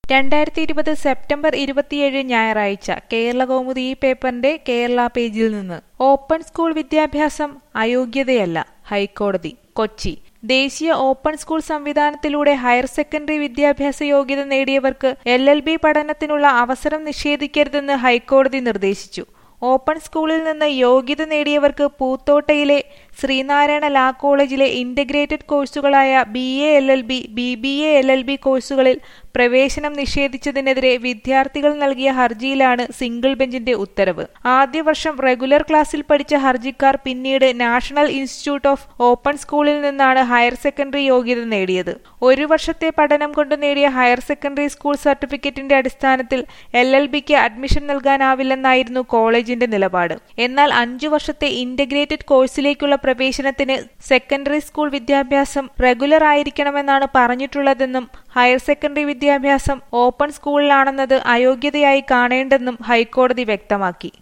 2020 September 27 ഞായറാഴ്ച കേരളകൗമുദി ഈ പേപ്പറിന്റെ കേരള പേജിൽ നിന്ന് ഓപ്പൺ സ്കൂൾ വിദ്യാഭ്യാസം അയോഗ്യതയല്ല ഹൈക്കോടതി കൊച്ചി ദേശീയ ഓപ്പൺ സ്കൂൾ സംവിധാനത്തിലൂടെ ഹയർ സെക്കൻഡറി വിദ്യാഭ്യാസ യോഗ്യത നേടിയവർക്ക് LLB പഠനത്തിനുള്ള അവസരം നിഷേധിക്കരുതെന്ന് ഹൈക്കോടതി നിർദ്ദേശിച്ചു. ഓപ്പൺ സ്കൂളിൽ നിന്ന് യോഗ്യത നേടിയവർക്ക് പൂത്തോട്ടയിലെ ശ്രീനാരായണ ലാ കോളേജിലെ ഇന്റഗ്രേറ്റഡ് കോഴ്സുകളായ BA LLB, BBA LLB കോഴ്സുകളിൽ പ്രവേശനം നിഷേധിച്ചതിനെതിരെ വിദ്യാർത്ഥികൾ നൽകിയ ഹർജിയിലാണ് സിംഗിൾ ബെഞ്ചിന്റെ ഉത്തരവ്. ആദ്യ വർഷം റെഗുലർ ക്ലാസ്സിൽ പഠിച്ച ഹർജിക്കാർ പിന്നീട് നാഷണൽ ഇൻസ്റ്റിറ്റ്യൂട്ട് ഓഫ് ഓപ്പൺ സ്കൂളിൽ നിന്നാണ് ഹയർ സെക്കൻഡറി യോഗ്യത നേടിയത്. ഒരു വർഷത്തെ പഠനം കൊണ്ട് നേടിയ ഹയർ സെക്കൻഡറി സ്കൂൾ സർട്ടിഫിക്കറ്റിന്റെ അടിസ്ഥാനത്തിൽ LLBക്ക് അഡ്മിഷൻ നൽകാനാവില്ലെന്നായിരുന്നു കോളേജിന്റെ നിലപാട്. എന്നാൽ 5 വർഷത്തെ ഇന്റഗ്രേറ്റഡ് കോഴ്സിലേക്കുള്ള പ്രവേശനത്തിന് സെക്കൻഡറി സ്കൂൾ വിദ്യാഭ്യാസം റെഗുലർ ആയിരിക്കണമെന്നാണ് പറഞ്ഞിട്ടുള്ളതെന്നും ഹയർ സെക്കൻഡറി വിദ്യാഭ്യാസം ഓപ്പൺ സ്കൂളിലാണെന്നത് അയോഗ്യതയായി കാണേണ്ടെന്നും ഹൈക്കോടതി വ്യക്തമാക്കി.